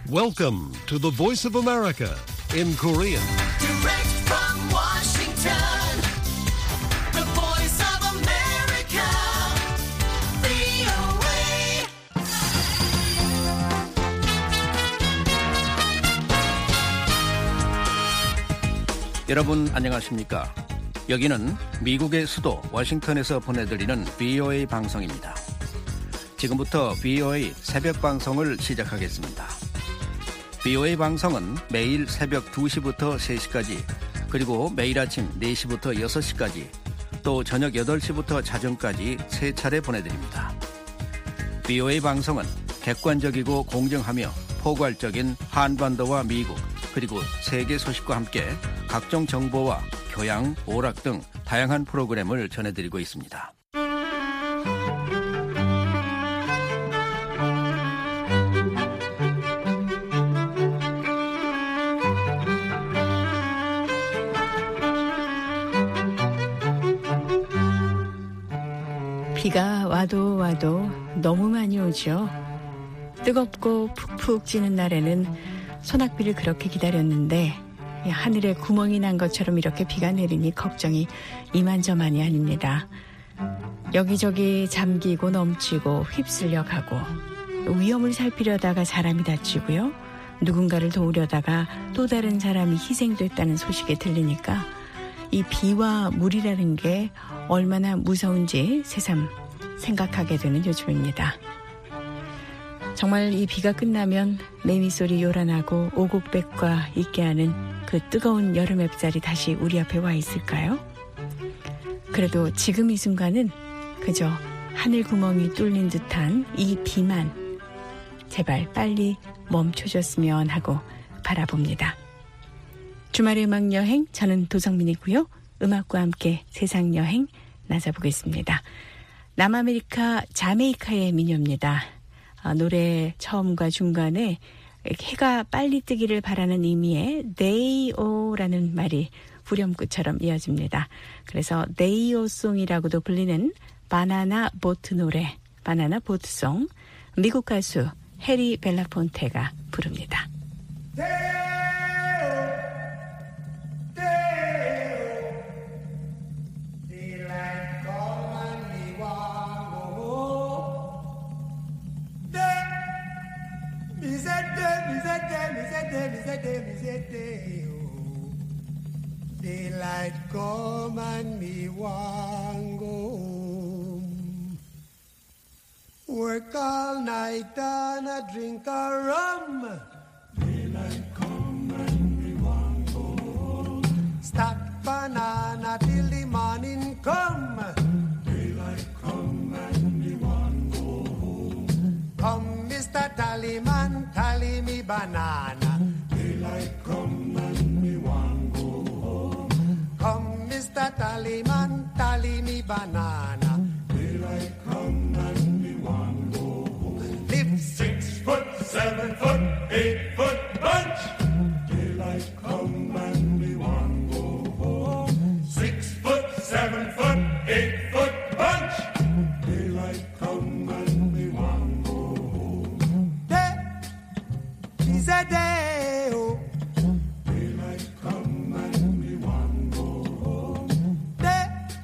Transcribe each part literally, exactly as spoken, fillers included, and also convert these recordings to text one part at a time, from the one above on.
Welcome to the Voice of America in Korean. Direct from Washington, the Voice of America, 브이오에이. 여러분 안녕하십니까? 여기는 미국의 수도 워싱턴에서 보내드리는 브이오에이 방송입니다. 지금부터 브이오에이 새벽 방송을 시작하겠습니다. 브이오에이 방송은 매일 새벽 두 시부터 세 시까지, 그리고 매일 아침 네 시부터 여섯 시까지, 또 저녁 여덟 시부터 자정까지 세 차례 보내드립니다. 브이오에이 방송은 객관적이고 공정하며 포괄적인 한반도와 미국, 그리고 세계 소식과 함께 각종 정보와 교양, 오락 등 다양한 프로그램을 전해드리고 있습니다. 비가 와도 와도 너무 많이 오죠. 뜨겁고 푹푹 찌는 날에는 소낙비를 그렇게 기다렸는데 하늘에 구멍이 난 것처럼 이렇게 비가 내리니 걱정이 이만저만이 아닙니다. 여기저기 잠기고 넘치고 휩쓸려 가고, 위험을 살피려다가 사람이 다치고요, 누군가를 도우려다가 또 다른 사람이 희생됐다는 소식이 들리니까 이 비와 물이라는 게 얼마나 무서운지 새삼 생각하게 되는 요즘입니다. 정말 이 비가 끝나면 매미소리 요란하고 오곡백과 있게 하는 그 뜨거운 여름 햇살이 다시 우리 앞에 와 있을까요? 그래도 지금 이 순간은 그저 하늘 구멍이 뚫린 듯한 이 비만 제발 빨리 멈춰줬으면 하고 바라봅니다. 주말의 음악여행, 저는 도성민이고요. 음악과 함께 세상여행 나서보겠습니다. 남아메리카 자메이카의 민요입니다. 아, 노래 처음과 중간에 해가 빨리 뜨기를 바라는 의미의 데이오라는 말이 후렴구처럼 이어집니다. 그래서 데이오송이라고도 불리는 바나나 보트 노래, 바나나 보트송, 미국 가수 해리 벨라폰테가 부릅니다. Daylight come and me want go home. Work all night and a drink a rum. Daylight come and me want go home. Stack banana till the morning come. Daylight come and me want go home. Come, Mister Tallyman, tally me banana. Daylight come and me want go home. Come, Mister Tallyman, tally me banana. Daylight come and me want go home. Live six foot, seven foot, eight foot bunch. Daylight come and me want go home. Six foot, seven foot, eight foot bunch. Daylight come and me want go home. Day is a day, oh. Daylight come and me want go home. Day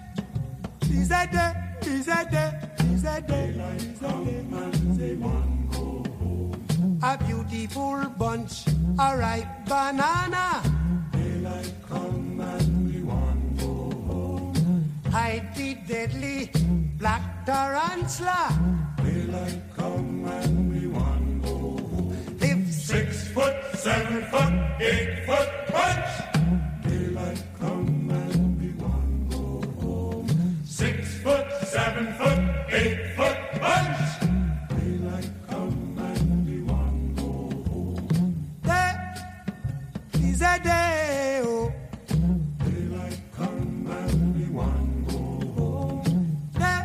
is a day, is a day, is a day. Daylight come and me want go home. A beautiful bunch, a ripe banana. Daylight come and we want go home. Hide the deadly black tarantula. Daylight come and we want go home. Live six foot, seven foot, eight foot bunch. Daylight come and we want go home. Six foot, seven foot, eight foot bunch. Daylight come and we want go home. Day is a day, oh. Daylight come and we want go home. Day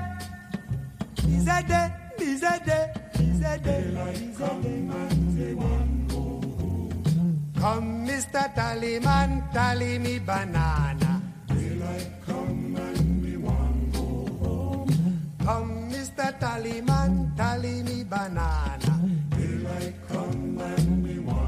is a day, is a day, is a day. Daylight come and we want go home. Come, Mister Tallyman, tally me banana. Daylight come and we want go home. Come, Mister Tallyman, tally me banana. Daylight come and we want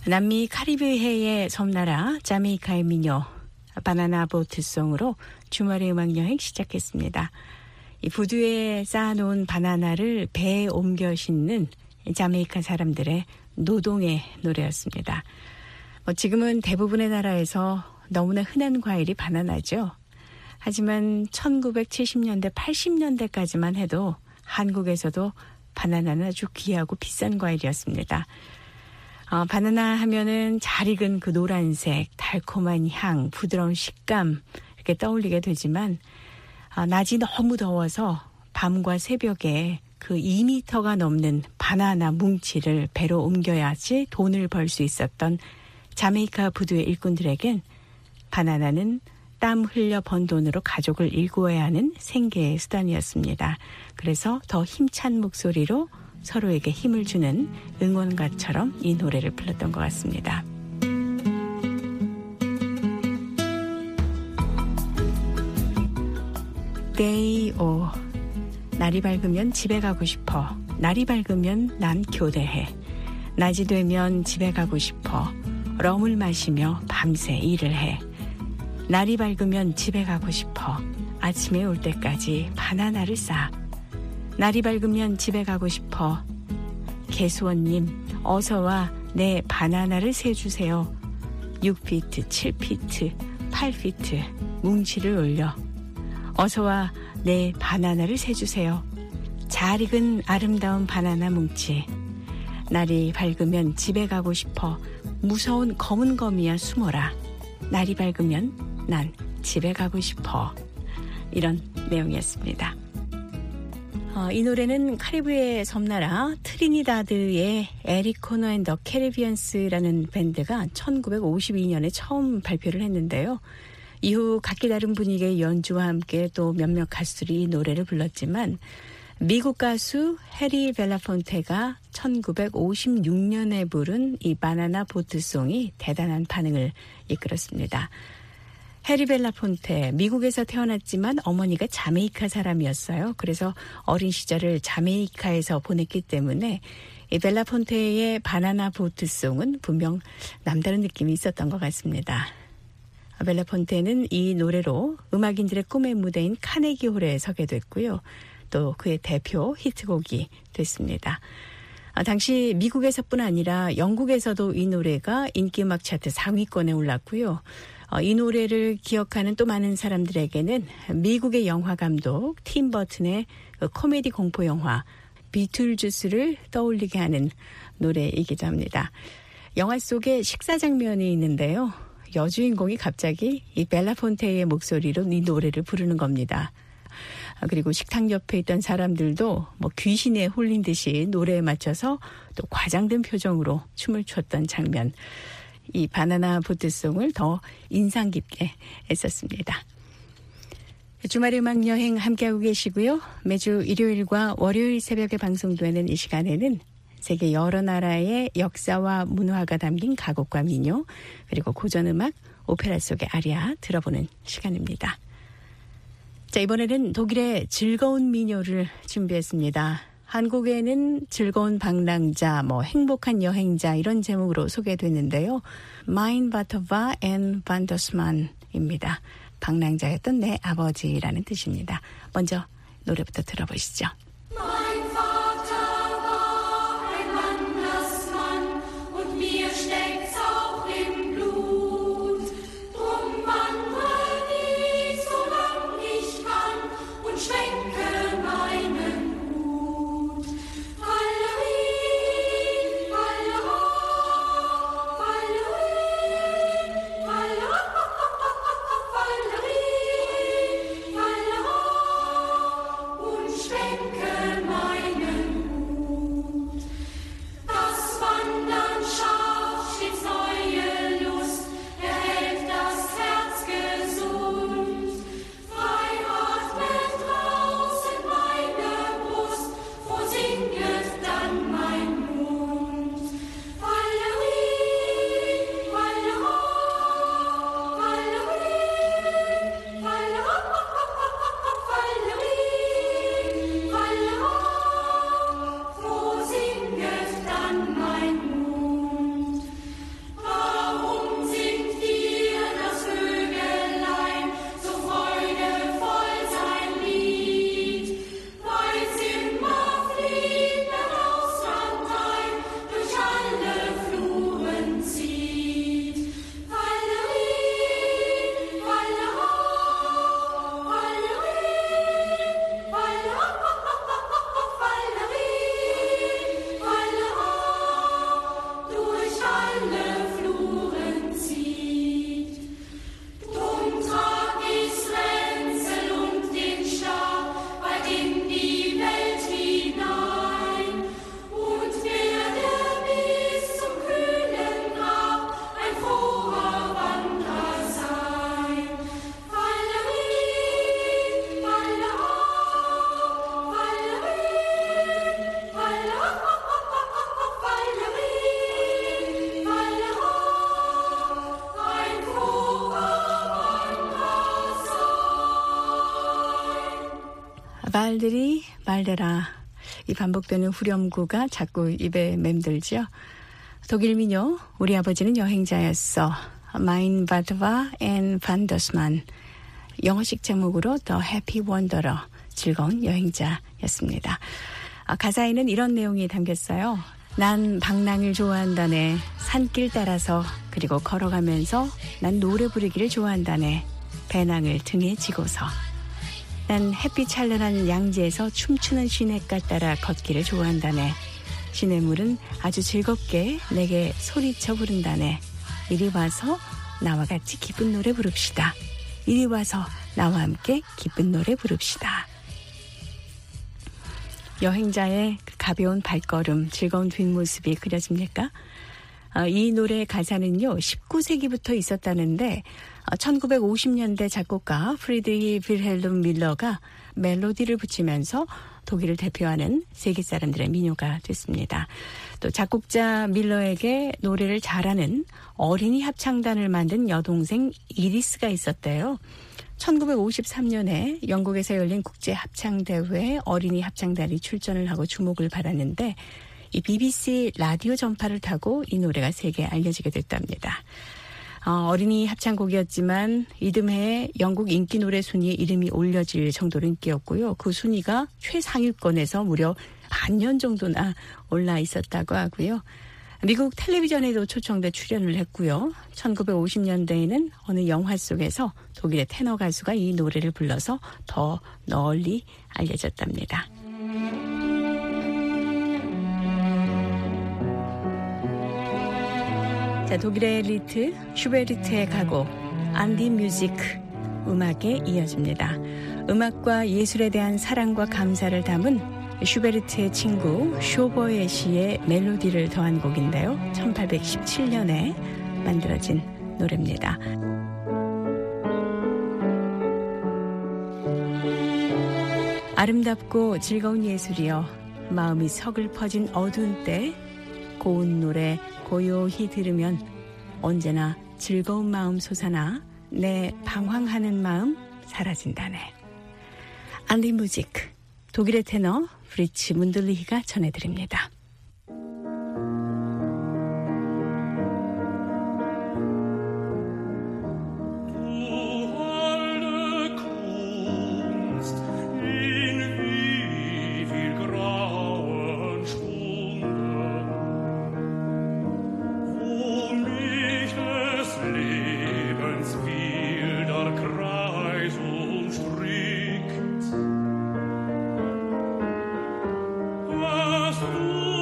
남미 카리브해의 섬나라 자메이카의 민요 바나나 보트송으로 주말의 음악여행 시작했습니다. 이 부두에 쌓아놓은 바나나를 배에 옮겨 싣는 자메이카 사람들의 노동의 노래였습니다. 뭐 지금은 대부분의 나라에서 너무나 흔한 과일이 바나나죠. 하지만 천구백칠십 년대, 팔십 년대까지만 해도 한국에서도 바나나는 아주 귀하고 비싼 과일이었습니다. 어, 바나나 하면은 잘 익은 그 노란색, 달콤한 향, 부드러운 식감 이렇게 떠올리게 되지만 어, 낮이 너무 더워서 밤과 새벽에 그 이 미터가 넘는 바나나 뭉치를 배로 옮겨야지 돈을 벌 수 있었던 자메이카 부두의 일꾼들에겐 바나나는 땀 흘려 번 돈으로 가족을 일구어야 하는 생계의 수단이었습니다. 그래서 더 힘찬 목소리로 서로에게 힘을 주는 응원가처럼 이 노래를 불렀던 것 같습니다. Day O. 날이 밝으면 집에 가고 싶어. 날이 밝으면 난 교대해. 낮이 되면 집에 가고 싶어. 럼을 마시며 밤새 일을 해. 날이 밝으면 집에 가고 싶어. 아침에 올 때까지 바나나를 싸. 날이 밝으면 집에 가고 싶어. 개수원님 어서와 내 바나나를 세주세요. 육 피트, 칠 피트, 팔 피트 뭉치를 올려. 어서와 내 바나나를 세주세요. 잘 익은 아름다운 바나나 뭉치. 날이 밝으면 집에 가고 싶어. 무서운 검은 거미야 숨어라. 날이 밝으면 난 집에 가고 싶어. 이런 내용이었습니다. 어, 이 노래는 카리브해 섬나라 트리니다드의 에릭 코너 앤 더 캐리비언스라는 밴드가 천구백오십이 년에 처음 발표를 했는데요. 이후 각기 다른 분위기의 연주와 함께 또 몇몇 가수들이 이 노래를 불렀지만 미국 가수 해리 벨라폰테가 천구백오십육 년에 부른 이 바나나 보트송이 대단한 반응을 이끌었습니다. 해리 벨라폰테, 미국에서 태어났지만 어머니가 자메이카 사람이었어요. 그래서 어린 시절을 자메이카에서 보냈기 때문에 이 벨라폰테의 바나나 보트송은 분명 남다른 느낌이 있었던 것 같습니다. 벨라폰테는 이 노래로 음악인들의 꿈의 무대인 카네기홀에 서게 됐고요. 또 그의 대표 히트곡이 됐습니다. 아, 당시 미국에서뿐 아니라 영국에서도 이 노래가 인기음악 차트 상위권에 올랐고요. 어, 이 노래를 기억하는 또 많은 사람들에게는 미국의 영화 감독 팀 버튼의 그 코미디 공포 영화 비틀주스를 떠올리게 하는 노래이기도 합니다. 영화 속에 식사 장면이 있는데요. 여주인공이 갑자기 이 벨라폰테의 목소리로 이 노래를 부르는 겁니다. 그리고 식탁 옆에 있던 사람들도 뭐 귀신에 홀린 듯이 노래에 맞춰서 또 과장된 표정으로 춤을 췄던 장면. 이 바나나 보트송을 더 인상 깊게 했었습니다. 주말의 음악 여행 함께하고 계시고요. 매주 일요일과 월요일 새벽에 방송되는 이 시간에는 세계 여러 나라의 역사와 문화가 담긴 가곡과 민요, 그리고 고전음악, 오페라 속의 아리아 들어보는 시간입니다. 자, 이번에는 독일의 즐거운 민요를 준비했습니다. 한국에는 즐거운 방랑자, 뭐 행복한 여행자 이런 제목으로 소개됐는데요. Mein Vater war ein Wandersmann입니다. 방랑자였던 내 아버지라는 뜻입니다. 먼저 노래부터 들어보시죠. Mein Vater war ein Wandersmann und mir steckt's auch im Blut. Drum wandre ich, solang ich kann und schwenke meinen Hut. Halleluja, Halleluja, Halleluja, Halleluja, Halleluja, und schwenke 말들이 말대라. 이 반복되는 후렴구가 자꾸 입에 맴돌죠. 독일 민요 우리 아버지는 여행자였어. Mein Vater war ein Wandersmann. 영어식 제목으로 The Happy Wanderer. 즐거운 여행자였습니다. 아, 가사에는 이런 내용이 담겼어요. 난 방랑을 좋아한다네. 산길 따라서 그리고 걸어가면서 난 노래 부르기를 좋아한다네. 배낭을 등에 지고서. 난 햇빛 찬란한 양지에서 춤추는 시냇가 따라 걷기를 좋아한다네. 시냇물은 아주 즐겁게 내게 소리쳐 부른다네. 이리 와서 나와 같이 기쁜 노래 부릅시다. 이리 와서 나와 함께 기쁜 노래 부릅시다. 여행자의 가벼운 발걸음, 즐거운 뒷모습이 그려집니까? 이 노래의 가사는요, 십구 세기부터 있었다는데 천구백오십 년대 작곡가 프리드리히 빌헬름 밀러가 멜로디를 붙이면서 독일을 대표하는 세계 사람들의 민요가 됐습니다. 또 작곡자 밀러에게 노래를 잘하는 어린이 합창단을 만든 여동생 이리스가 있었대요. 천구백오십삼 년에 영국에서 열린 국제합창대회에 어린이 합창단이 출전을 하고 주목을 받았는데 이 비비씨 라디오 전파를 타고 이 노래가 세계에 알려지게 됐답니다. 어, 어린이 합창곡이었지만 이듬해 영국 인기 노래 순위에 이름이 올려질 정도로 인기였고요. 그 순위가 최상위권에서 무려 반년 정도나 올라 있었다고 하고요. 미국 텔레비전에도 초청돼 출연을 했고요. 천구백오십 년대에는 어느 영화 속에서 독일의 테너 가수가 이 노래를 불러서 더 널리 알려졌답니다. 자, 독일의 엘리트 슈베르트의 가곡 안디 뮤직 음악에 이어집니다. 음악과 예술에 대한 사랑과 감사를 담은 슈베르트의 친구 쇼버의 시에 멜로디를 더한 곡인데요. 천팔백십칠 년에 만들어진 노래입니다. 아름답고 즐거운 예술이여 마음이 서글퍼진 어두운 때 고운 노래 고요히 들으면 언제나 즐거운 마음 솟아나 내 방황하는 마음 사라진다네. 안디 뮤직 독일의 테너 프리츠 문들리히가 전해드립니다. Was du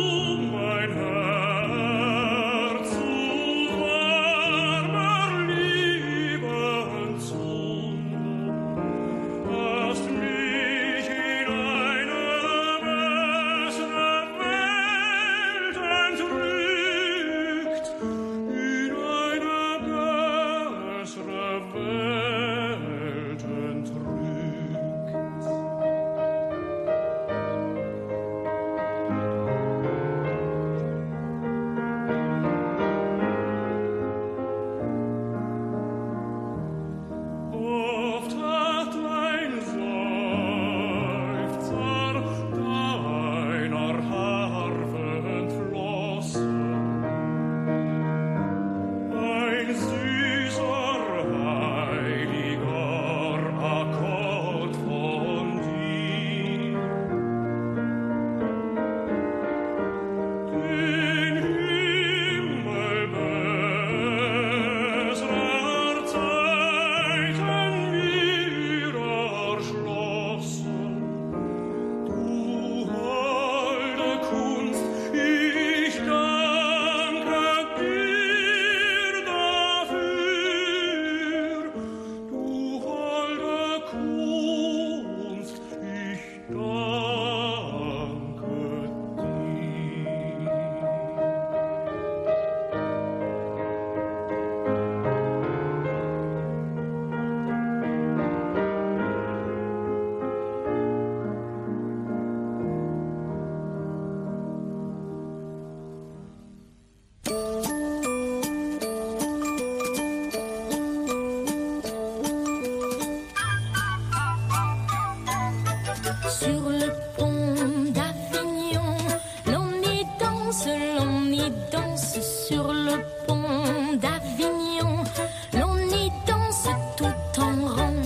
danse, l'on y danse sur le pont d'Avignon. L'on y danse tout en rond.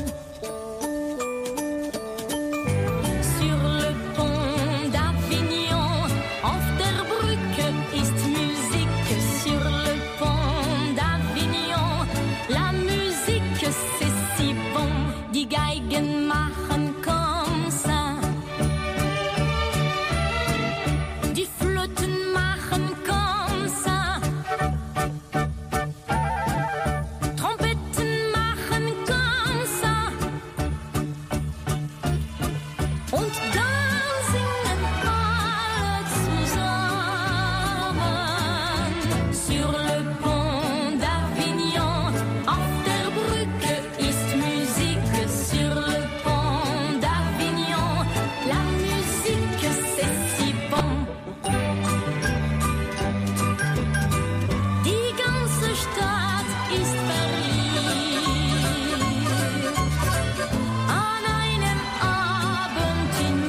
Sur le pont d'Avignon, auf der Brücke ist Musik. Sur le pont d'Avignon, la musique c'est si bon. Die Geigen machen comme ça. Die Flöten machen comme ça. Trompeten machen comme ça. Und dann singen alle zusammen. Sur le pont d'Avignon, auf der Brücke ist Musik. Sur le pont d'Avignon, la musique c'est si bon. Die ganze Stadt ist verliebt. An einem Abend im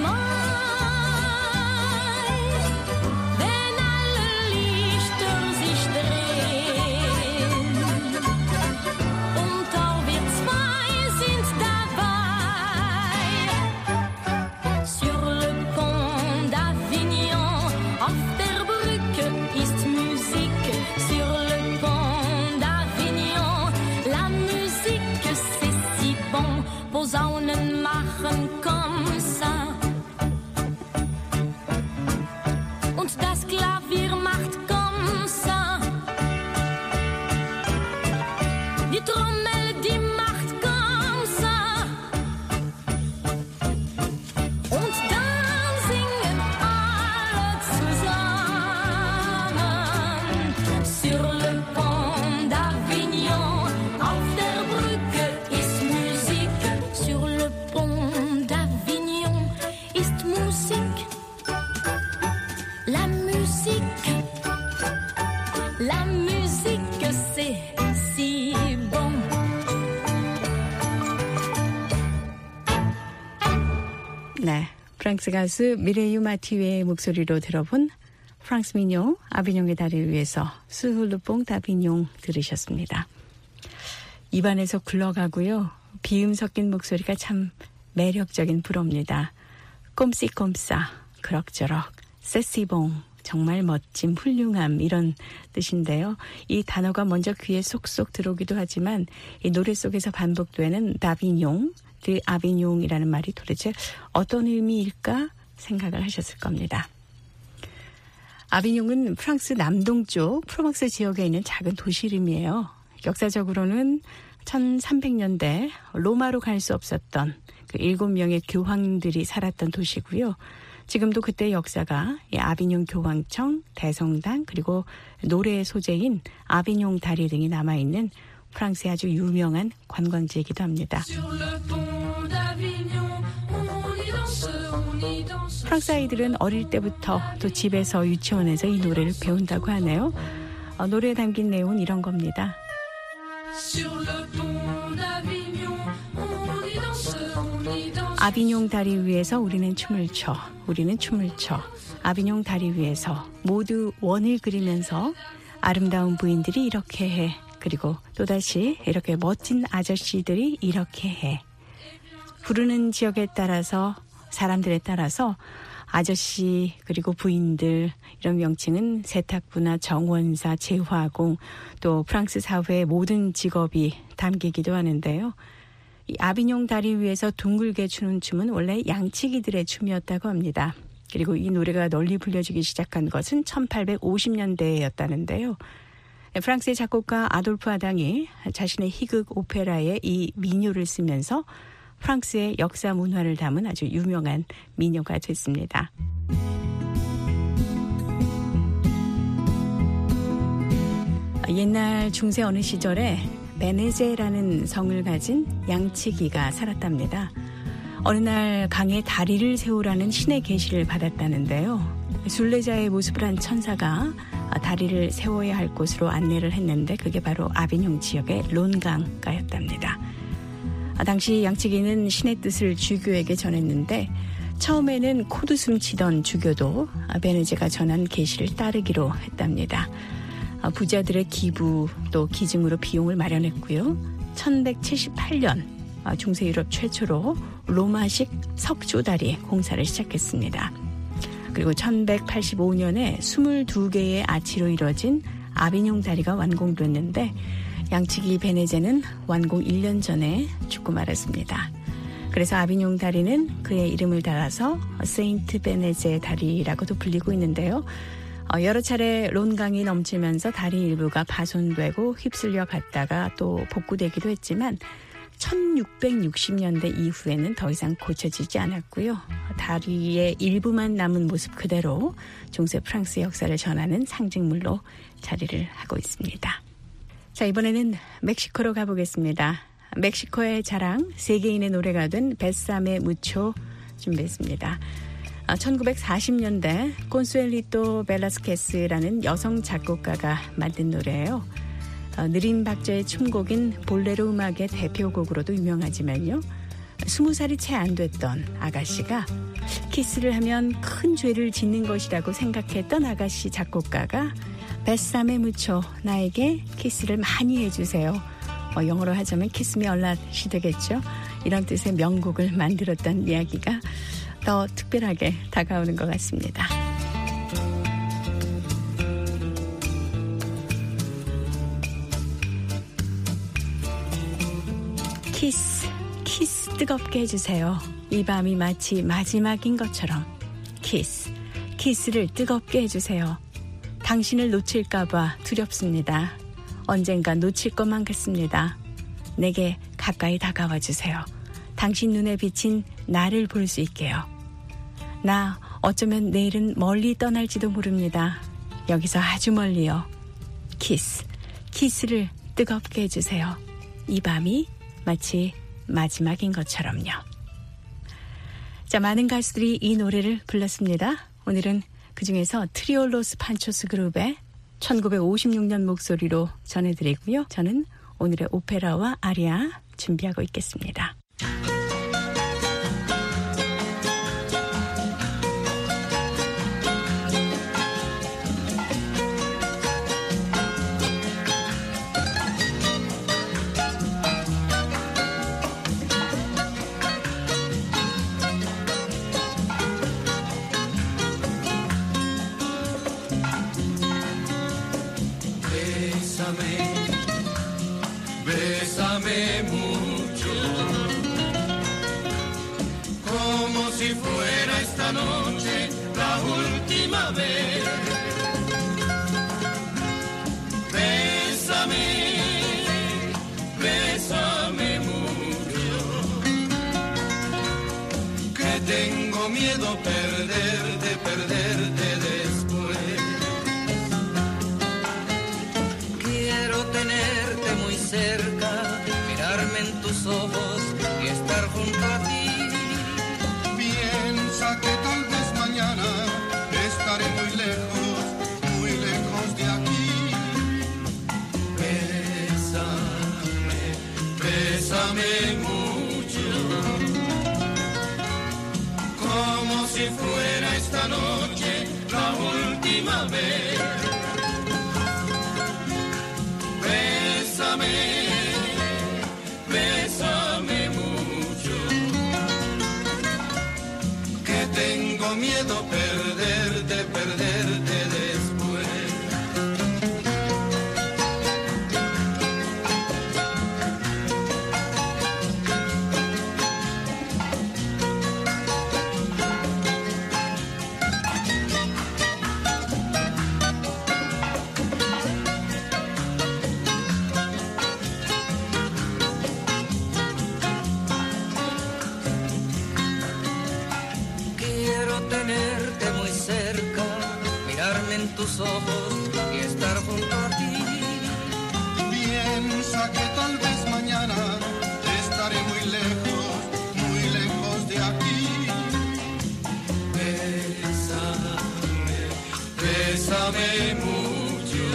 Mai, wenn alle Lichter sich drehen. Und auch wir zwei sind dabei. Sur le pont d'Avignon, auf der Brücke ist Musik. Sur le pont d'Avignon, la musique c'est si bon. Posaunen machen comme ça. Und das Klavier macht comme ça. Die Trommel, die macht comme ça. Und dann singen alle zusammen. Sur le pont d'Avignon, auf der Brücke ist Musik. Sur le pont d'Avignon ist Musik. La musique, la musique c'est si bon. 네, 프랑스 가수 미레유 마티웨의 목소리로 들어본 프랑스 민요 아비뇽의 다리를 위해서 수르뽕 다비뇽 들으셨습니다. 입안에서 굴러가고요. 비음 섞인 목소리가 참 매력적인 불어입니다. 꼼시꼼싸, 그럭저럭, 세시봉, 정말 멋짐, 훌륭함 이런 뜻인데요. 이 단어가 먼저 귀에 쏙쏙 들어오기도 하지만 이 노래 속에서 반복되는 다비뇽, 드 아비뇽이라는 말이 도대체 어떤 의미일까 생각을 하셨을 겁니다. 아비뇽은 프랑스 남동쪽 프로방스 지역에 있는 작은 도시 이름이에요. 역사적으로는 천삼백 년대 로마로 갈 수 없었던 그 일곱 명의 교황들이 살았던 도시고요. 지금도 그때 역사가 이 아비뇽 교황청, 대성당 그리고 노래의 소재인 아비뇽 다리 등이 남아있는 프랑스의 아주 유명한 관광지이기도 합니다. 프랑스 아이들은 어릴 때부터 또 집에서 유치원에서 이 노래를 배운다고 하네요. 어, 노래에 담긴 내용은 이런 겁니다. 아비뇽 다리 위에서 우리는 춤을 춰, 우리는 춤을 춰. 아비뇽 다리 위에서 모두 원을 그리면서 아름다운 부인들이 이렇게 해. 그리고 또다시 이렇게 멋진 아저씨들이 이렇게 해. 부르는 지역에 따라서 사람들에 따라서 아저씨 그리고 부인들 이런 명칭은 세탁부나 정원사, 재화공 또 프랑스 사회의 모든 직업이 담기기도 하는데요. 이 아비뇽 다리 위에서 둥글게 추는 춤은 원래 양치기들의 춤이었다고 합니다. 그리고 이 노래가 널리 불려지기 시작한 것은 천팔백오십 년대였다는데요. 프랑스의 작곡가 아돌프 아당이 자신의 희극 오페라에 이 민요를 쓰면서 프랑스의 역사 문화를 담은 아주 유명한 민요가 됐습니다. 옛날 중세 어느 시절에 베네제라는 성을 가진 양치기가 살았답니다. 어느 날 강에 다리를 세우라는 신의 계시를 받았다는데요. 순례자의 모습을 한 천사가 다리를 세워야 할 곳으로 안내를 했는데 그게 바로 아비뇽 지역의 론강가였답니다. 당시 양치기는 신의 뜻을 주교에게 전했는데 처음에는 코드숨 치던 주교도 베네제가 전한 계시를 따르기로 했답니다. 부자들의 기부 또 기증으로 비용을 마련했고요. 천백칠십팔 년 중세 유럽 최초로 로마식 석조다리 공사를 시작했습니다. 그리고 천백팔십오 년에 스물두 개의 아치로 이루어진 아비뇽 다리가 완공됐는데 양치기 베네제는 완공 일 년 전에 죽고 말았습니다. 그래서 아비뇽 다리는 그의 이름을 달아서 세인트 베네제 다리라고도 불리고 있는데요. 여러 차례 론강이 넘치면서 다리 일부가 파손되고 휩쓸려 갔다가 또 복구되기도 했지만 천육백육십 년대 이후에는 더 이상 고쳐지지 않았고요. 다리의 일부만 남은 모습 그대로 중세 프랑스 역사를 전하는 상징물로 자리를 하고 있습니다. 자, 이번에는 멕시코로 가보겠습니다. 멕시코의 자랑, 세계인의 노래가 된 베사메 무초 준비했습니다. 천구백사십 년대 콘수엘리토 벨라스케스라는 여성 작곡가가 만든 노래예요. 느린 박자의 춤곡인 볼레로 음악의 대표곡으로도 유명하지만요. 스무 살이 채 안 됐던 아가씨가 키스를 하면 큰 죄를 짓는 것이라고 생각했던 아가씨 작곡가가 베사메 무초, 나에게 키스를 많이 해주세요. 어, 영어로 하자면 키스 미 얼랏이 되겠죠. 이런 뜻의 명곡을 만들었던 이야기가 더 특별하게 다가오는 것 같습니다. 키스, 키스 뜨겁게 해주세요. 이 밤이 마치 마지막인 것처럼. 키스, 키스를 뜨겁게 해주세요. 당신을 놓칠까봐 두렵습니다. 언젠가 놓칠 것만 같습니다. 내게 가까이 다가와 주세요. 당신 눈에 비친 나를 볼 수 있게요. 나 어쩌면 내일은 멀리 떠날지도 모릅니다. 여기서 아주 멀리요. 키스, 키스를 뜨겁게 해주세요. 이 밤이 마치 마지막인 것처럼요. 자, 많은 가수들이 이 노래를 불렀습니다. 오늘은 그중에서 트리오 로스 판초스 그룹의 천구백오십육 년 목소리로 전해드리고요. 저는 오늘의 오페라와 아리아 준비하고 있겠습니다. Bésame mucho, como si fuera esta noche la última vez. Bésame, bésame mucho, que tengo miedo perderte, perderte después. Quiero tenerte muy cerca, mirarme en tus ojos y estar junto a ti. Piensa que tal vez mañana estaré muy lejos, muy lejos de aquí. Bésame, bésame mucho, como si fuera esta noche la última vez. Bésame, bésame mucho, que tengo miedo perderte, perderte después. Tenerte muy cerca, mirarme en tus ojos y estar junto a ti. Piensa que tal vez mañana estaré muy lejos, muy lejos de aquí. Bésame, bésame mucho,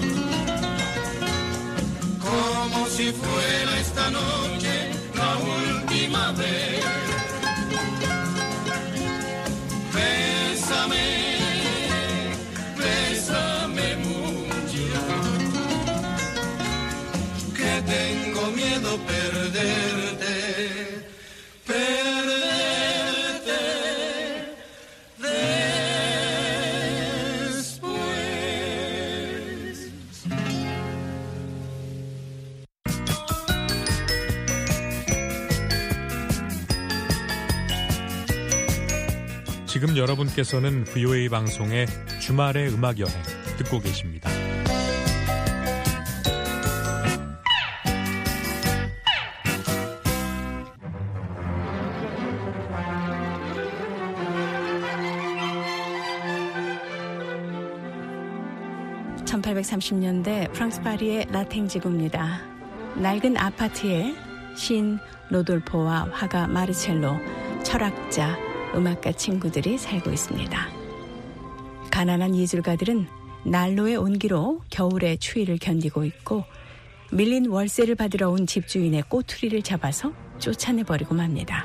como si fuera esta noche la última vez. siento perderte, perderte después. 지금 여러분께서는 브이오에이 방송의 주말의 음악여행 듣고 계십니다. 천팔백삼십 년대 프랑스 파리의 라탱 지구입니다. 낡은 아파트에 시인 로돌포와 화가 마르첼로, 철학자, 음악가 친구들이 살고 있습니다. 가난한 예술가들은 난로의 온기로 겨울의 추위를 견디고 있고 밀린 월세를 받으러 온 집주인의 꼬투리를 잡아서 쫓아내버리고 맙니다.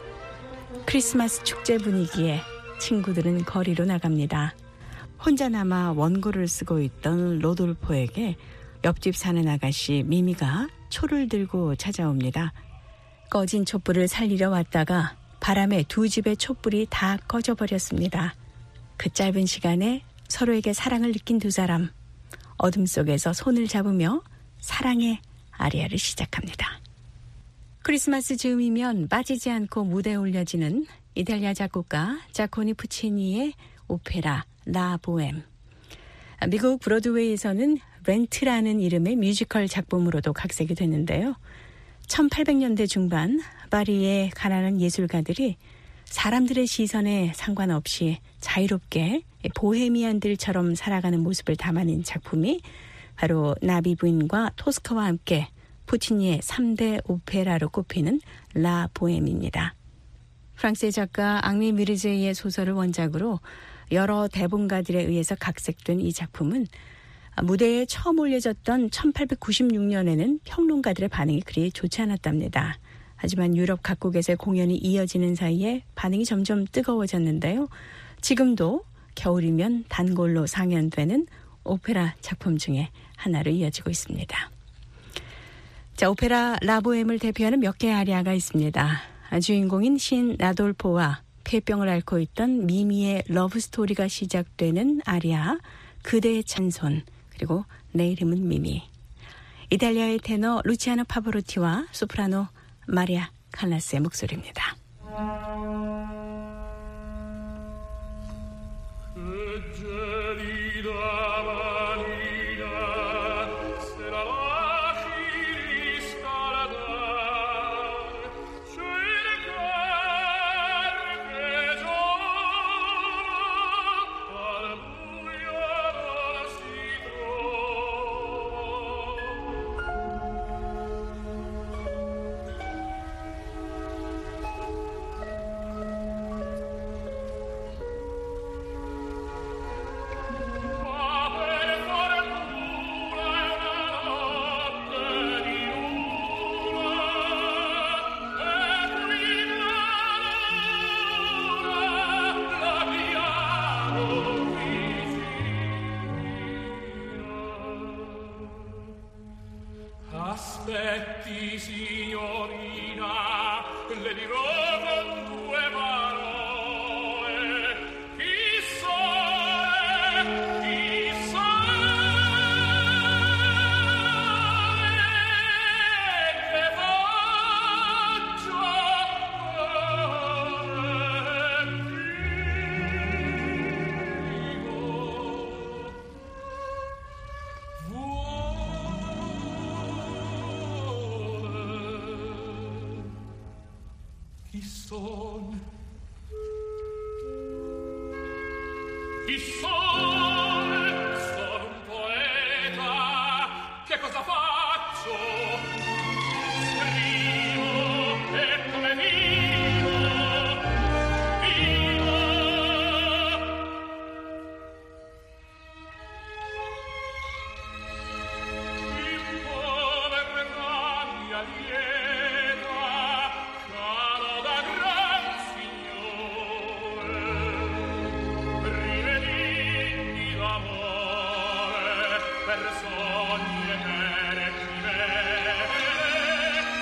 크리스마스 축제 분위기에 친구들은 거리로 나갑니다. 혼자 남아 원고를 쓰고 있던 로돌포에게 옆집 사는 아가씨 미미가 초를 들고 찾아옵니다. 꺼진 촛불을 살리려 왔다가 바람에 두 집의 촛불이 다 꺼져버렸습니다. 그 짧은 시간에 서로에게 사랑을 느낀 두 사람, 어둠 속에서 손을 잡으며 사랑의 아리아를 시작합니다. 크리스마스 즈음이면 빠지지 않고 무대에 올려지는 이탈리아 작곡가 자코니 푸치니의 오페라 라 보엠. 미국 브로드웨이에서는 렌트라는 이름의 뮤지컬 작품으로도 각색이 됐는데요. 천팔백 년대 중반 파리의 가난한 예술가들이 사람들의 시선에 상관없이 자유롭게 보헤미안들처럼 살아가는 모습을 담아낸 작품이 바로 나비 부인과 토스카와 함께 푸치니의 삼 대 오페라로 꼽히는 라 보엠입니다. 프랑스의 작가 앙리 미르제이의 소설을 원작으로 여러 대본가들에 의해서 각색된 이 작품은 무대에 처음 올려졌던 천팔백구십육 년에는 평론가들의 반응이 그리 좋지 않았답니다. 하지만 유럽 각국에서의 공연이 이어지는 사이에 반응이 점점 뜨거워졌는데요. 지금도 겨울이면 단골로 상연되는 오페라 작품 중에 하나로 이어지고 있습니다. 자, 오페라 라보엠을 대표하는 몇 개의 아리아가 있습니다. 주인공인 신 라돌포와 폐병을 앓고 있던 미미의 러브스토리가 시작되는 아리아, 그대의 찬손, 그리고 내 이름은 미미. 이탈리아의 테너 루치아노 파보로티와 소프라노 마리아 칼라스의 목소리입니다. Aspetti, signorina, le dirò con due parole. Chissà, chissà, che faccia Chi son? Chi son? Sono un poeta. Che cosa faccio? Scrivo e come vivo, vivo. In povertà mia lieta, caro da gran signore, rivediti d'amore per sogni e mere chimere.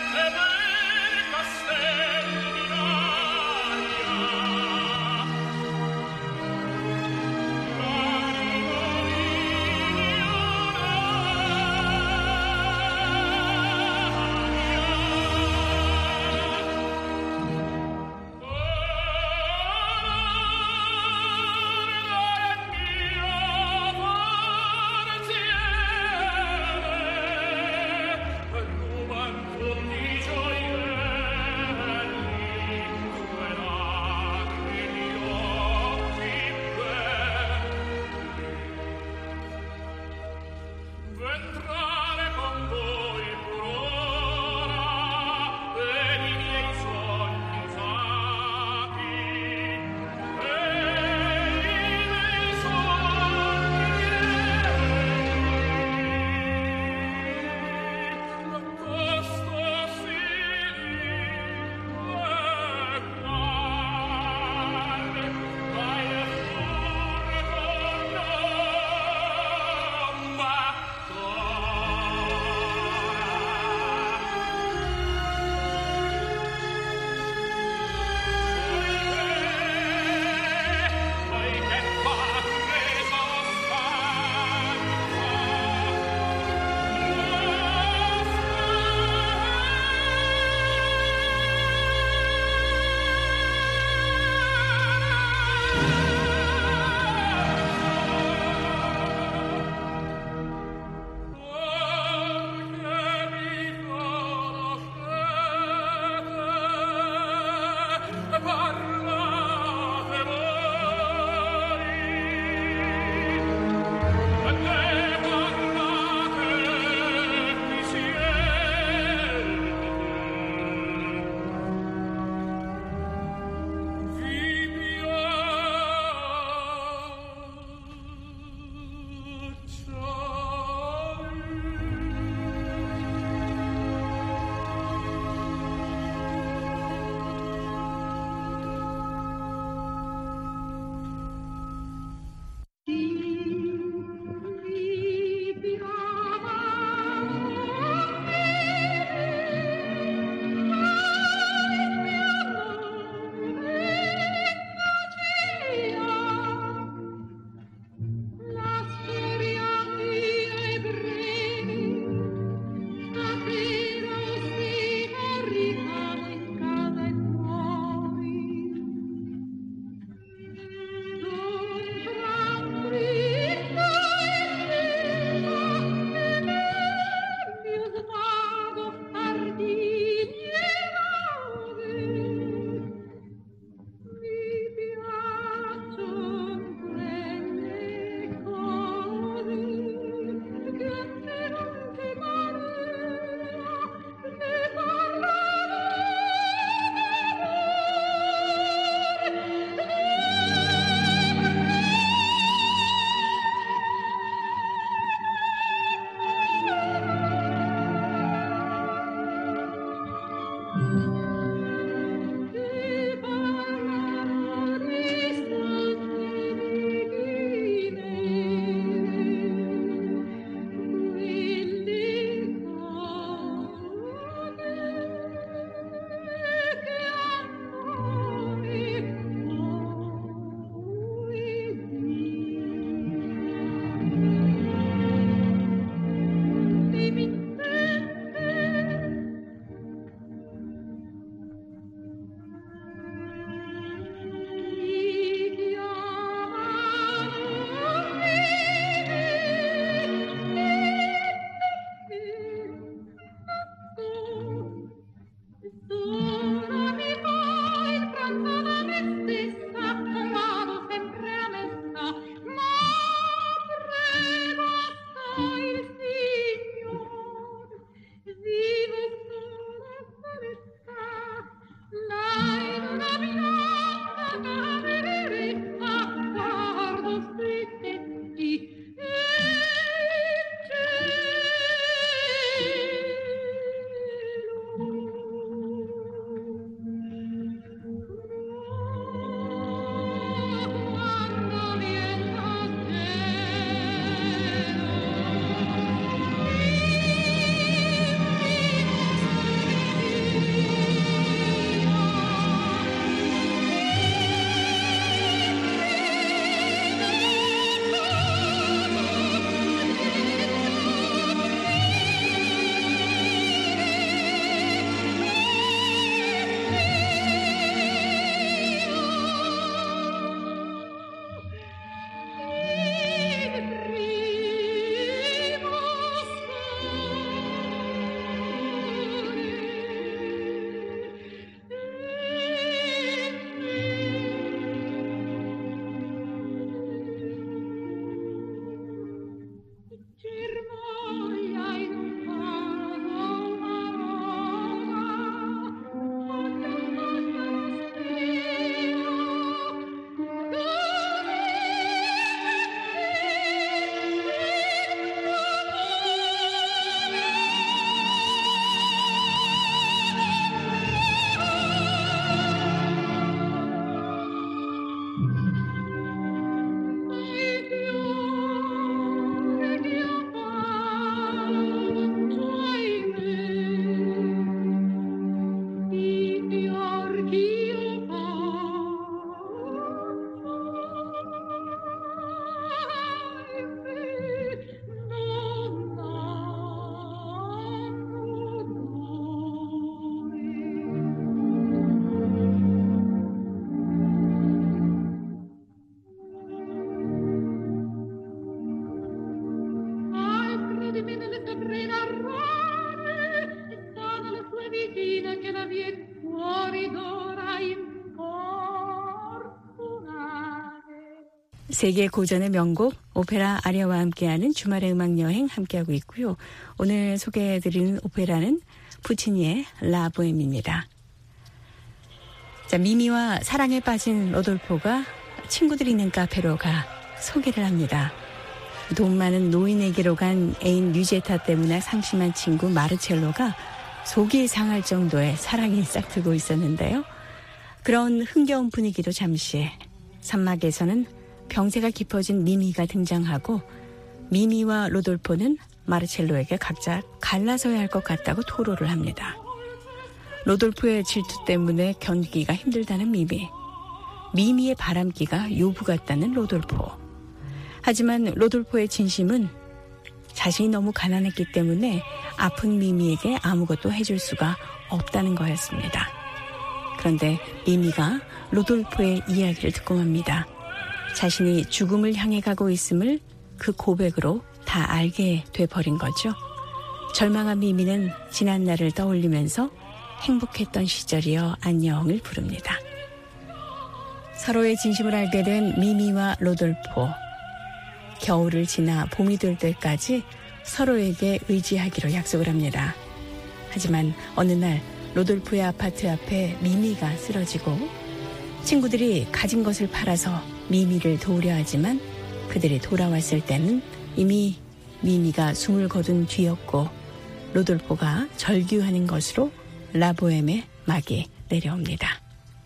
세계 고전의 명곡 오페라 아리아와 함께하는 주말의 음악여행 함께하고 있고요. 오늘 소개해드리는 오페라는 푸치니의 라 보엠입니다. 자, 미미와 사랑에 빠진 로돌포가 친구들이 있는 카페로 가 소개를 합니다. 돈 많은 노인에게로 간 애인 뮤제타 때문에 상심한 친구 마르첼로가 속이 상할 정도의 사랑이 싹트고 있었는데요. 그런 흥겨운 분위기도 잠시 산막에서는 병세가 깊어진 미미가 등장하고 미미와 로돌포는 마르첼로에게 각자 갈라서야 할 것 같다고 토로를 합니다. 로돌포의 질투 때문에 견디기가 힘들다는 미미, 미미의 바람기가 요부 같다는 로돌포. 하지만 로돌포의 진심은 자신이 너무 가난했기 때문에 아픈 미미에게 아무것도 해줄 수가 없다는 거였습니다. 그런데 미미가 로돌포의 이야기를 듣고 맙니다. 자신이 죽음을 향해 가고 있음을 그 고백으로 다 알게 돼버린 거죠. 절망한 미미는 지난 날을 떠올리면서 행복했던 시절이여 안녕을 부릅니다. 서로의 진심을 알게 된 미미와 로돌포. 겨울을 지나 봄이 될 때까지 서로에게 의지하기로 약속을 합니다. 하지만 어느 날 로돌포의 아파트 앞에 미미가 쓰러지고 친구들이 가진 것을 팔아서 미미를 도우려 하지만 그들이 돌아왔을 때는 이미 미미가 숨을 거둔 뒤였고 로돌포가 절규하는 것으로 라보엠의 막이 내려옵니다.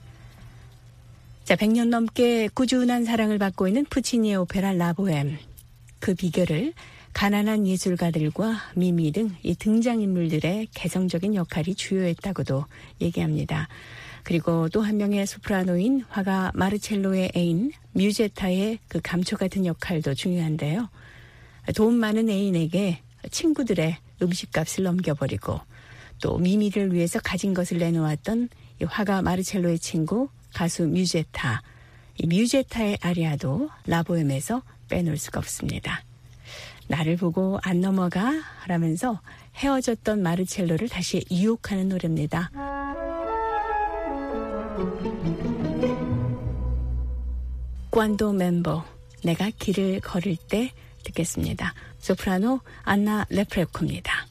자, 백 년 넘게 꾸준한 사랑을 받고 있는 푸치니의 오페라 라보엠. 그 비결을 가난한 예술가들과 미미 등 이 등장인물들의 개성적인 역할이 주요했다고도 얘기합니다. 그리고 또 한 명의 소프라노인 화가 마르첼로의 애인 뮤제타의 그 감초 같은 역할도 중요한데요. 돈 많은 애인에게 친구들의 음식값을 넘겨버리고 또 미미를 위해서 가진 것을 내놓았던 이 화가 마르첼로의 친구 가수 뮤제타. 이 뮤제타의 아리아도 라보엠에서 빼놓을 수가 없습니다. 나를 보고 안 넘어가 라면서 헤어졌던 마르첼로를 다시 유혹하는 노래입니다. 꽌도 멤버, 내가 길을 걸을 때 듣겠습니다. 소프라노 안나 레프레코입니다.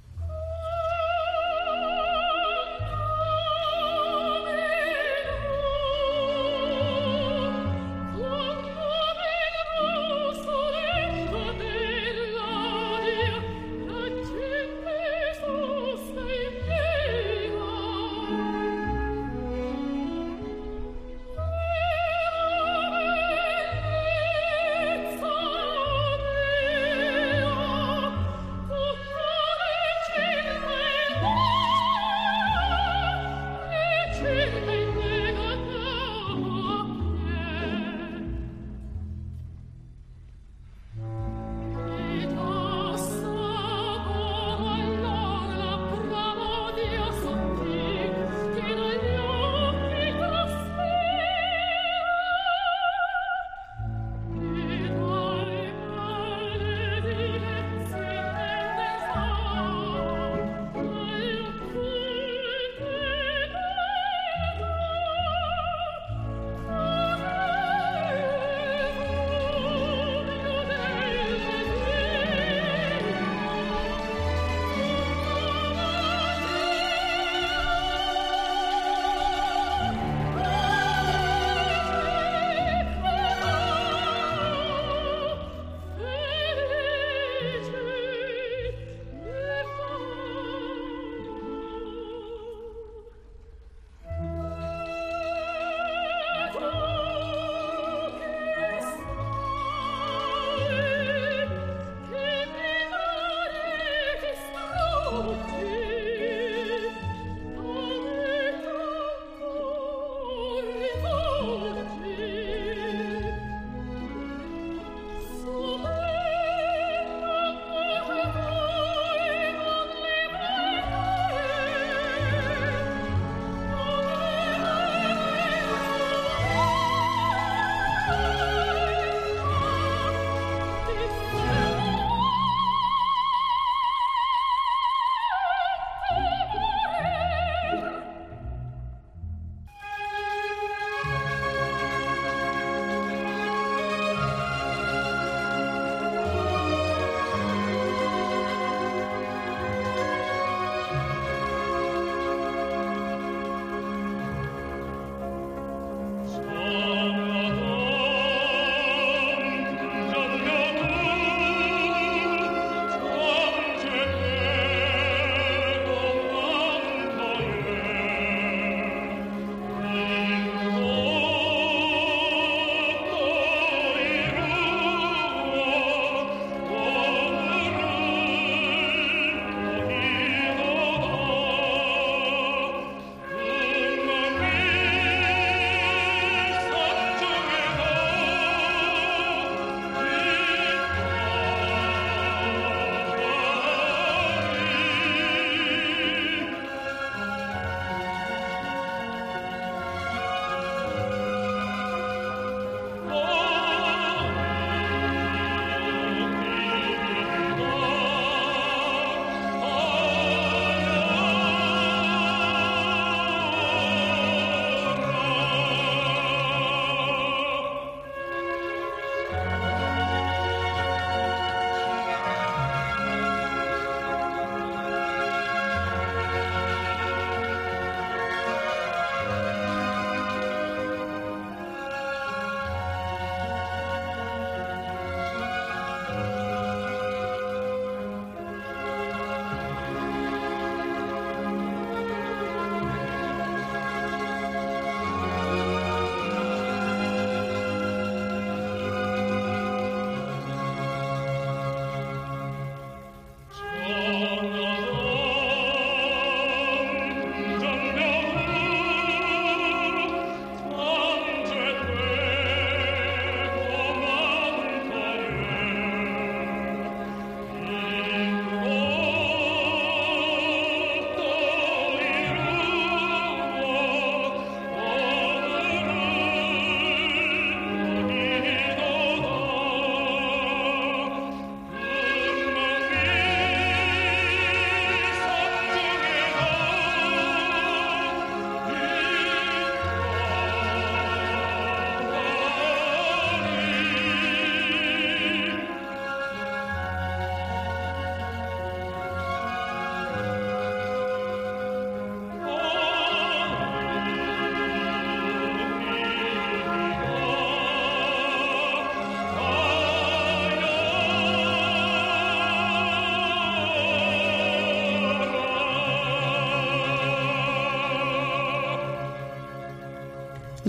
Oh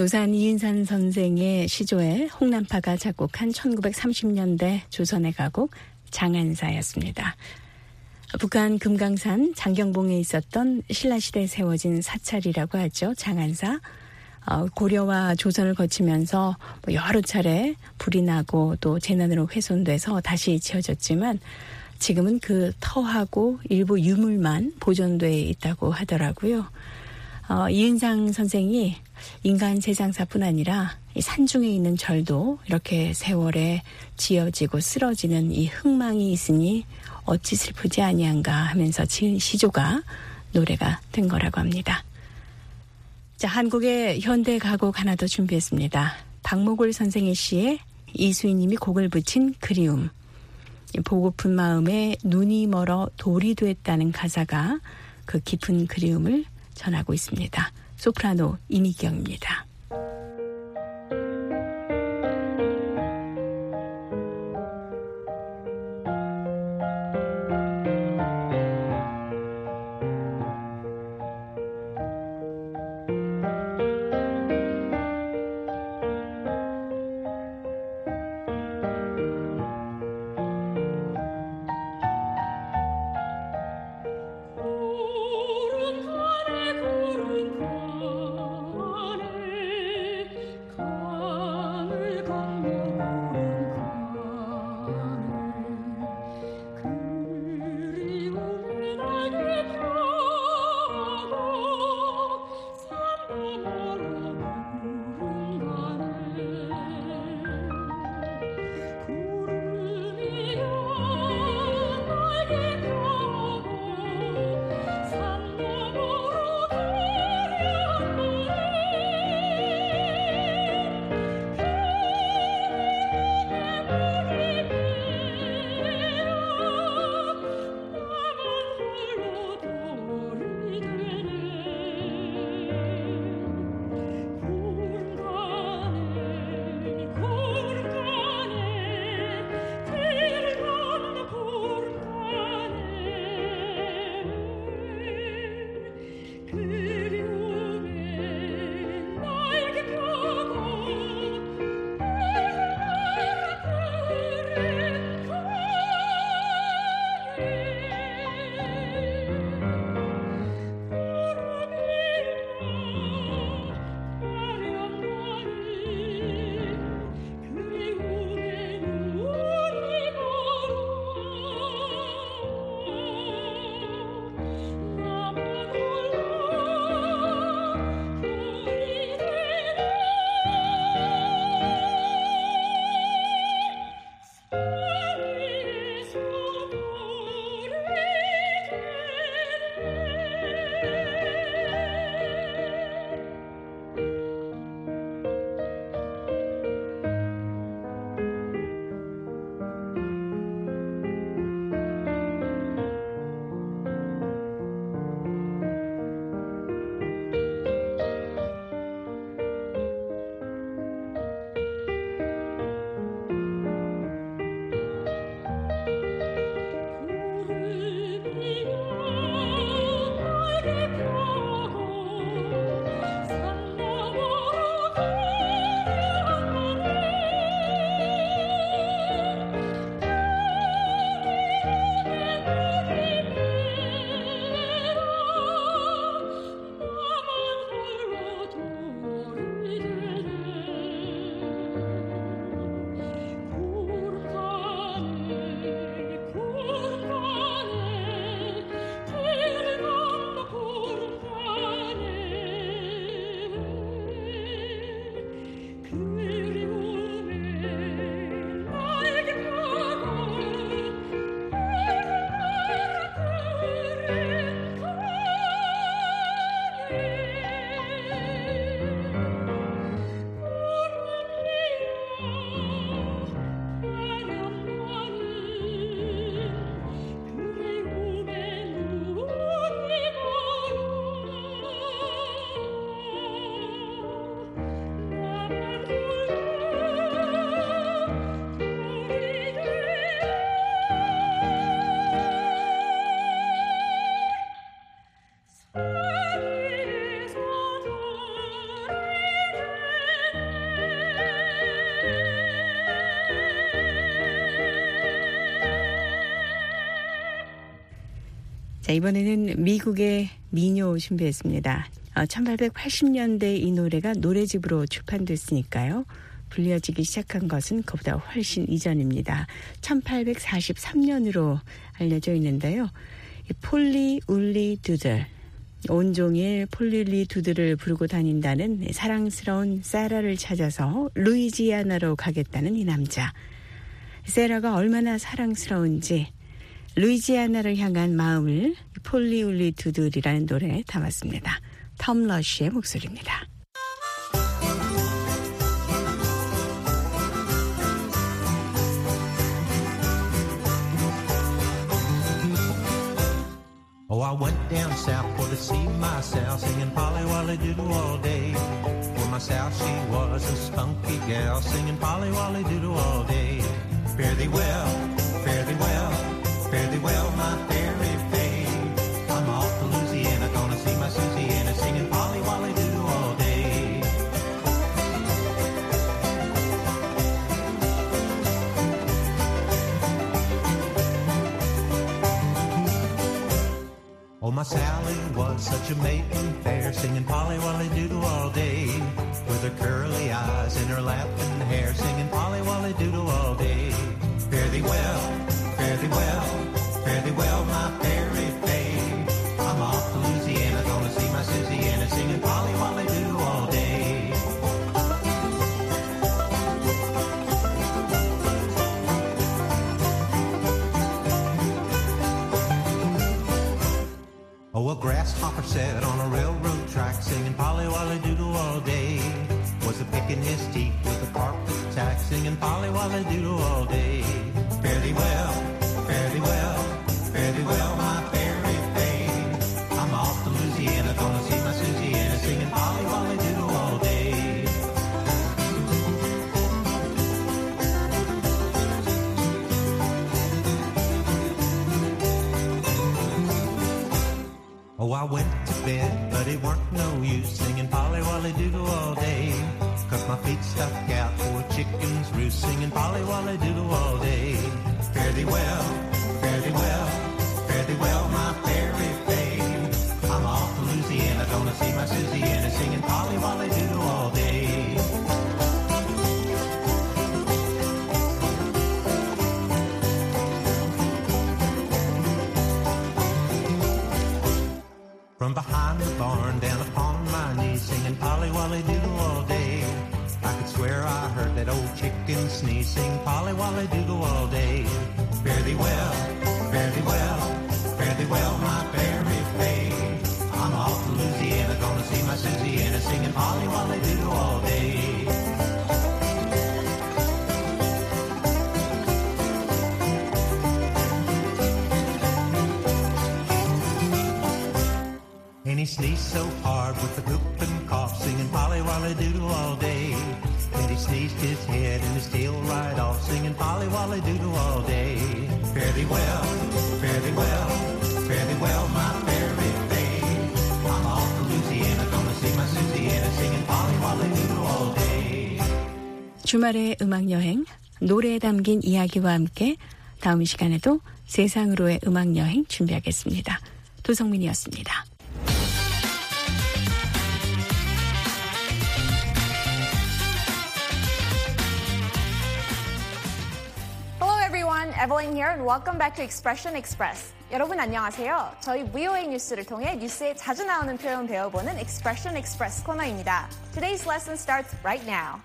노산 이은산 선생의 시조에 홍남파가 작곡한 천구백삼십 년대 조선의 가곡 장안사였습니다. 북한 금강산 장경봉에 있었던 신라시대에 세워진 사찰이라고 하죠. 장안사. 어, 고려와 조선을 거치면서 뭐 여러 차례 불이 나고 또 재난으로 훼손돼서 다시 지어졌지만 지금은 그 터하고 일부 유물만 보존돼 있다고 하더라고요. 어, 이은상 선생이 인간 세상사뿐 아니라 이 산중에 있는 절도 이렇게 세월에 지어지고 쓰러지는 이 흥망이 있으니 어찌 슬프지 아니한가 하면서 지은 시조가 노래가 된 거라고 합니다. 자, 한국의 현대 가곡 하나 더 준비했습니다. 박목월 선생의 시에 이수희님이 곡을 붙인 그리움. 보고픈 마음에 눈이 멀어 돌이 됐다는 가사가 그 깊은 그리움을 전하고 있습니다. 소프라노 이미경입니다. 구름 가네 구름 가네 자, 이번에는 미국의 민요 준비했습니다. 어, 천팔백팔십 년대 이 노래가 노래집으로 출판됐으니까요. 불려지기 시작한 것은 그보다 훨씬 이전입니다. 천팔백사십삼 년으로 알려져 있는데요. 이 폴리 울리 두들, 온종일 폴리울리 두들을 부르고 다닌다는 사랑스러운 세라를 찾아서 루이지아나로 가겠다는 이 남자. 세라가 얼마나 사랑스러운지 루이지아나를 향한 마음을 폴리울리 두들이라는 노래에 담았습니다. 톰 러쉬의 목소리입니다. Oh, I went down south for to see my Sal, singing Polly Wolly Doodle all day. For my Sal, she was a spunky gal, singing Polly Wolly Doodle all day. Fare thee well, fare thee well, fare thee well, my fairy babe. I'm off to Louisiana, gonna see my Susiana, singing Polly Wolly Doodle all day. Oh, my Sally was such a maiden fair, singing Polly Wolly Doodle all day. With her curly eyes and her laughing hair, singing Polly Wolly Doodle all day. Fare thee well, fare thee well, fare thee well, my fairy babe. I'm off to Louisiana, gonna see my Susiana, singing Polly Wolly Doodle all day. Oh, a grasshopper sat on a railroad track, singing Polly Wolly Doodle all day. Was a picking his teeth with a carpet tack, singing Polly Wolly Doodle all day. Fare thee well, fare thee well, fare thee well, my fairy babe. I'm off to Louisiana, gonna see my Susiana, singing Polly Wolly Doodle all day. Oh, I went to bed, but it weren't no use, singing Polly Wolly Doodle all day. Cause my feet stuck out for a chicken's roost, singing Polly Wolly Doodle all day. Fare thee well, fare thee well, fare thee well, my fairy babe. I'm off to Louisiana, gonna see my Susiana, singing Polly Wolly Doodle all day. From behind the barn, down upon my knees, singing Polly Wolly Doodle all day. I could swear I heard that old chicken sneeze, sing Polly Wolly Doodle all day. Fare thee well, fare thee well, fare thee well, my fairy babe. I'm off to Louisiana, gonna see my Susiana, singing Polly Wolly Doodle all day. And he sneezed so hard with the whoop and cough, singing Polly Wolly Doodle all day. And he sneezed his head and his tail right off, singing Polly Wolly Doodle all day. Fare thee well, fare thee well, fare thee well, my fairy babe. I'm off to Louisiana, gonna see my Susiana, singing Polly Wolly Doodle all day. 주말의 음악여행, 노래에 담긴 이야기와 함께 다음 시간에도 세상으로의 음악여행 준비하겠습니다. 도성민이었습니다. Evelyn here and welcome back to Expression Express. 여러분 안녕하세요. 저희 브이오에이 뉴스를 통해 뉴스에 자주 나오는 표현 배워보는 Expression Express 코너입니다. Today's lesson starts right now.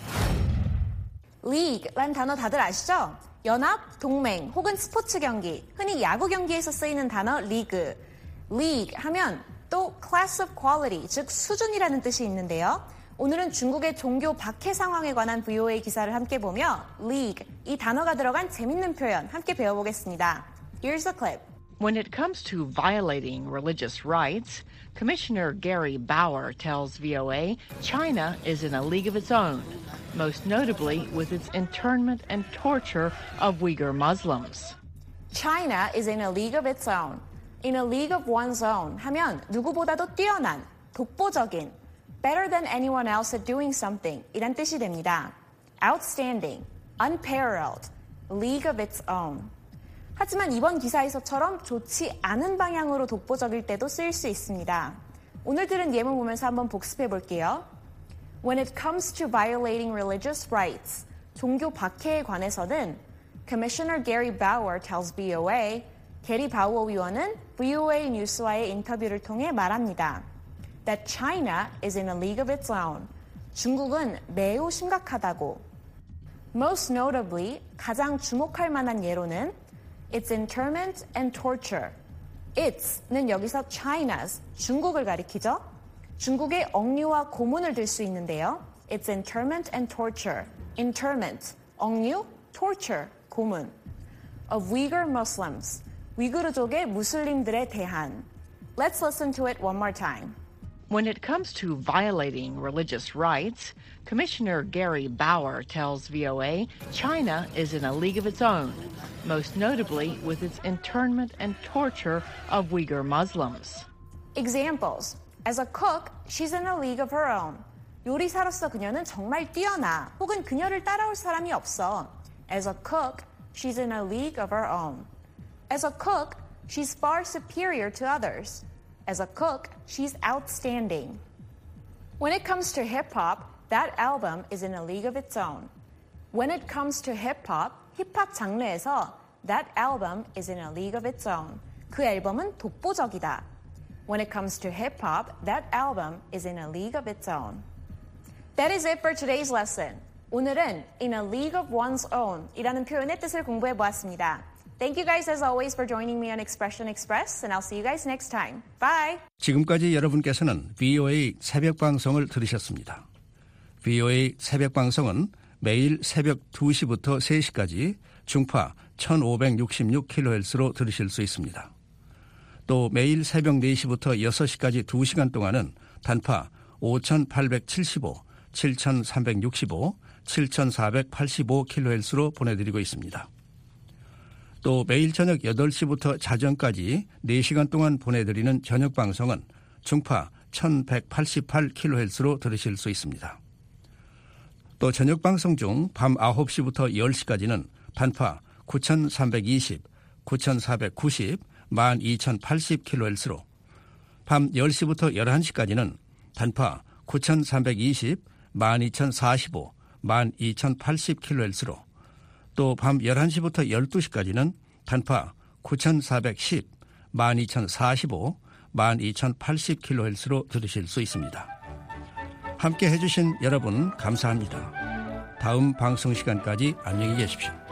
League란 단어 다들 아시죠? 연합, 동맹 혹은 스포츠 경기, 흔히 야구 경기에서 쓰이는 단어 리그. League 하면 또 class of quality, 즉 수준이라는 뜻이 있는데요. 오늘은 중국의 종교 박해 상황에 관한 브이오에이 기사를 함께 보며 League, 이 단어가 들어간 재밌는 표현 함께 배워보겠습니다. Here's the clip. When it comes to violating religious rights, Commissioner Gary Bauer tells V O A China is in a league of its own, most notably with its internment and torture of Uyghur Muslims. China is in a league of its own. In a league of one's own 하면 누구보다도 뛰어난, 독보적인, better than anyone else at doing something 이란 뜻이 됩니다. Outstanding, unparalleled, league of its own. 하지만 이번 기사에서처럼 좋지 않은 방향으로 독보적일 때도 쓰일 수 있습니다. 오늘 들은 예문 보면서 한번 복습해 볼게요. When it comes to violating religious rights, 종교 박해에 관해서는 Commissioner Gary Bauer tells 브이오에이, 게리 바우어 위원은 브이오에이 뉴스와의 인터뷰를 통해 말합니다. That China is in a league of its own. 중국은 매우 심각하다고. Most notably, 가장 주목할 만한 예로는 its internment and torture. It's는 여기서 China's, 중국을 가리키죠. 중국의 억류와 고문을 들 수 있는데요. Its internment and torture. Internment, 억류, torture, 고문. Of Uyghur Muslims, 위구르족의 무슬림들에 대한. Let's listen to it one more time. When it comes to violating religious rights, Commissioner Gary Bauer tells V O A China is in a league of its own, most notably with its internment and torture of Uyghur Muslims. Examples. As a cook, she's in a league of her own. 요리사로서 그녀는 정말 뛰어나. 혹은 그녀를 따라올 사람이 없어. As a cook, she's in a league of her own. As a cook, she's far superior to others. As a cook, she's outstanding. When it comes to hip-hop, that album is in a league of its own. When it comes to hip-hop, 힙합 장르에서 that album is in a league of its own. 그 앨범은 독보적이다. When it comes to hip-hop, that album is in a league of its own. That is it for today's lesson. 오늘은 in a league of one's own 이라는 표현의 뜻을 공부해 보았습니다. Thank you guys as always for joining me on Expression Express, and I'll see you guys next time. Bye! 지금까지 여러분께서는 브이오에이 새벽 방송을 들으셨습니다. 브이오에이 새벽 방송은 매일 새벽 두 시부터 세 시까지 중파 천오백육십육 킬로헤르츠로 들으실 수 있습니다. 또 매일 새벽 네 시부터 여섯 시까지 두 시간 동안은 단파 오천팔백칠십오, 칠천삼백육십오, 칠천사백팔십오 킬로헤르츠로 보내드리고 있습니다. 또 매일 저녁 여덟 시부터 자정까지 네 시간 동안 보내드리는 저녁 방송은 중파 천백팔십팔 킬로헤르츠로 들으실 수 있습니다. 또 저녁 방송 중 밤 아홉 시부터 열 시까지는 단파 구천삼백이십, 구천사백구십, 만 이천팔십 킬로헤르츠로, 밤 열 시부터 열한 시까지는 단파 구천삼백이십, 만 이천사십오, 만 이천팔십 킬로헤르츠로, 또 밤 열한 시부터 열두 시까지는 단파 구천사백십, 만 이천사십오, 만 이천팔십 킬로헤르츠로 들으실 수 있습니다. 함께 해주신 여러분 감사합니다. 다음 방송 시간까지 안녕히 계십시오.